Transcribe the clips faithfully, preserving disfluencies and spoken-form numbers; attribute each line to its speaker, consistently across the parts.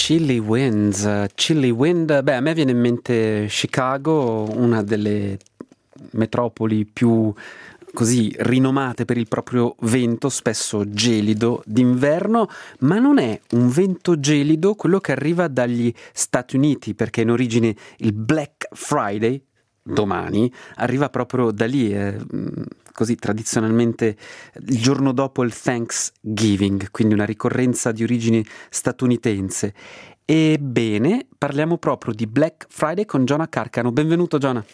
Speaker 1: Chilly Winds, Chilly Wind, beh, a me viene in mente Chicago, una delle metropoli più così rinomate per il proprio vento, spesso gelido d'inverno, ma non è un vento gelido quello che arriva dagli Stati Uniti, perché in origine il Black Friday, domani, arriva proprio da lì, eh, così tradizionalmente il giorno dopo il Thanksgiving, quindi una ricorrenza di origine statunitense. Ebbene, parliamo proprio di Black Friday con Giona Carcano. Benvenuto, Giona.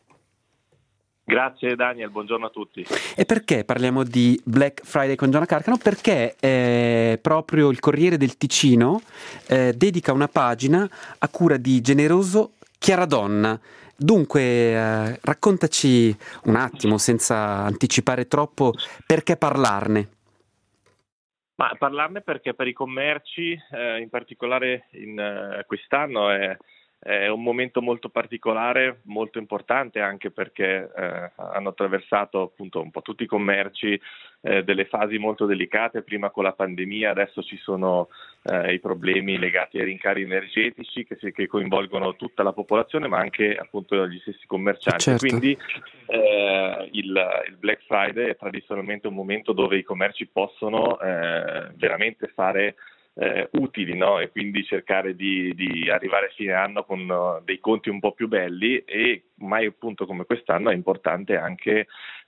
Speaker 2: Grazie Daniel, buongiorno a tutti.
Speaker 1: E perché parliamo di Black Friday con Giona Carcano? Perché eh, proprio il Corriere del Ticino eh, dedica una pagina a cura di Generoso Chiaradonna. Dunque, eh, raccontaci un attimo, senza anticipare troppo, perché parlarne?
Speaker 2: Ma parlarne perché per i commerci, eh, in particolare in eh, quest'anno, è, è un momento molto particolare, molto importante, anche perché eh, hanno attraversato appunto un po' tutti i commerci eh, delle fasi molto delicate, prima con la pandemia, adesso ci sono eh, i problemi legati ai rincari energetici che, si, che coinvolgono tutta la popolazione, ma anche appunto gli stessi commercianti.
Speaker 1: Certo.
Speaker 2: Quindi eh, il, il Black Friday è tradizionalmente un momento dove i commerci possono eh, veramente fare Eh, utili, no? E quindi cercare di, di arrivare a fine anno con uh, dei conti un po' più belli, e mai appunto come quest'anno è importante anche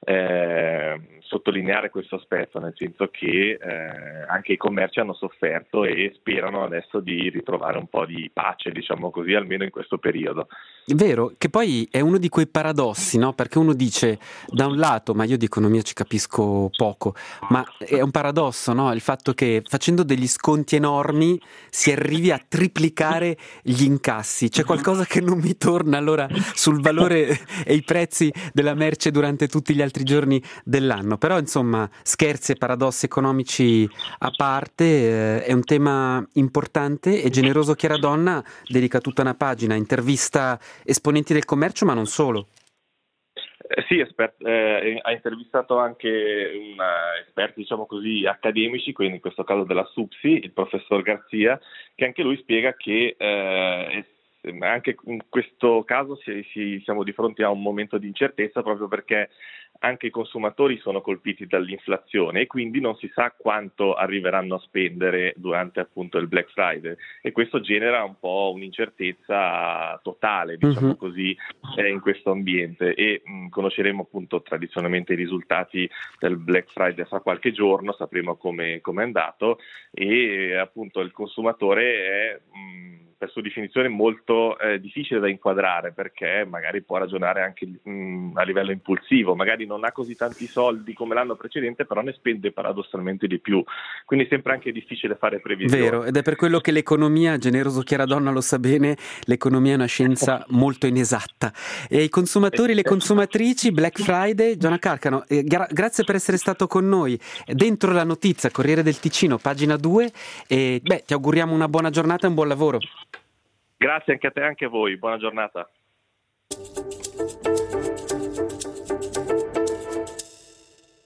Speaker 2: eh, sottolineare questo aspetto, nel senso che eh, anche i commerci hanno sofferto e sperano adesso di ritrovare un po' di pace, diciamo così, almeno in questo periodo.
Speaker 1: Vero, che poi è uno di quei paradossi, no? Perché uno dice, da un lato, ma io di economia ci capisco poco, ma è un paradosso, no? Il fatto che facendo degli sconti enormi si arrivi a triplicare gli incassi. C'è qualcosa che non mi torna allora sul valore e i prezzi della merce durante tutti gli altri giorni dell'anno. Però insomma, scherzi e paradossi economici a parte, eh, è un tema importante, e Generoso Chiaradonna dedica tutta una pagina, intervista esponenti del commercio, ma non solo.
Speaker 2: Eh, sì, espert, eh, ha intervistato anche un, uh, esperti, diciamo così, accademici, quindi in questo caso della SUPSI, il professor Garzia, che anche lui spiega che eh, anche in questo caso si, si, siamo di fronte a un momento di incertezza, proprio perché anche i consumatori sono colpiti dall'inflazione e quindi non si sa quanto arriveranno a spendere durante appunto il Black Friday, e questo genera un po' un'incertezza totale, diciamo uh-huh. così, eh, in questo ambiente, e mh, conosceremo appunto tradizionalmente i risultati del Black Friday fra qualche giorno, sapremo come è andato, e appunto il consumatore è mh, per sua definizione molto eh, difficile da inquadrare, perché magari può ragionare anche mh, a livello impulsivo, magari non ha così tanti soldi come l'anno precedente, però ne spende paradossalmente di più, quindi sempre anche difficile fare previsioni.
Speaker 1: Vero, ed è per quello che l'economia, Generoso Chiaradonna lo sa bene, l'economia è una scienza molto inesatta. E i consumatori e le consumatrici, Black Friday, Giona Carcano, eh, gra- grazie per essere stato con noi. Dentro la notizia, Corriere del Ticino, pagina due, e beh, ti auguriamo una buona giornata e un buon lavoro.
Speaker 2: Grazie anche a te e anche a voi, buona giornata.